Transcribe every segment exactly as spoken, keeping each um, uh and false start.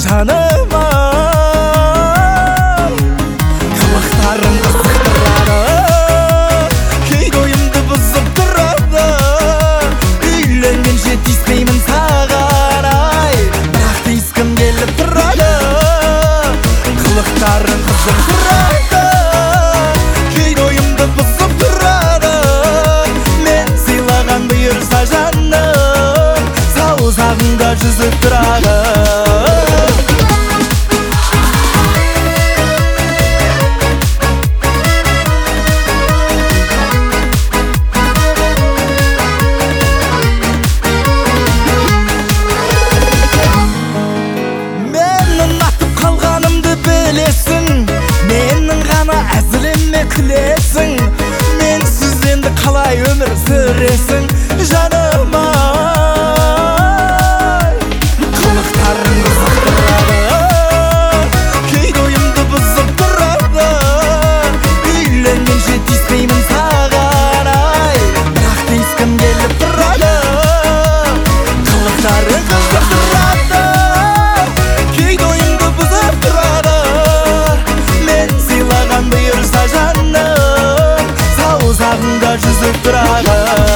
жаныма. Қылықтарың қызықтырады, кейде ойымды бұзып тұрады. Үйленгенше тиіспеймін саған, ай, бірақ тиіскім келіп тұрады. Қылықтарың қызықтырады, кейде ойымды бұзып тұрады. Мен сыйлаған бұйырса жаным, саусағыңда жүзіп тұрады. Менің ғана әзіліме күлесің, мен сізденді қалай өмір сүресің жаныма. Қылықтарың қызықтырады, кейде ойымды бұзып тұрады. Үйленгенше тиіспеймін саған, ай, бірақ тиіскім келіп тұрады. Қылықтарың қызықтырады, кейде ойымды бұзып тұрады. Бұйырса жаным, саусағыңда жүзіп тұрады.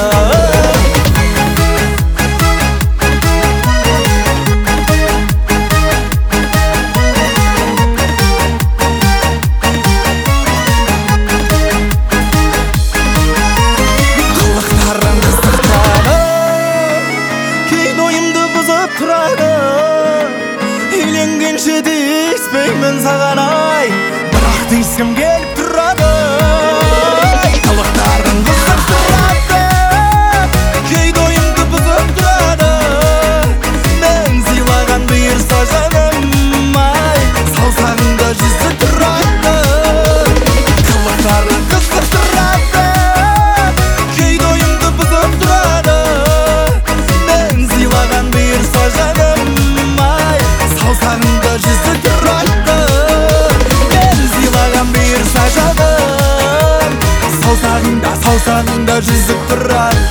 Қылықтарың қызықтырады, кейде ойымды бұзып тұрады. Үйленгенше тиіспеймін саған, ай, бірақ тиіскім келіп тұрады. Қылықтарың қызықтырады, кейде ойымды бұзып тұрады. Мен сыйлаған бұйырса жаным, ай, саусағыңда жүзіп тұрады. Қылықтарың қызықтырады, кейде ойымды бұзып тұрады. Мен сыйлаған бұйырса жаным, ай, саусағыңда жүзіп тұрады. Бұйырса жаным, саусағыңда, саусағыңда жүзіп тұрады.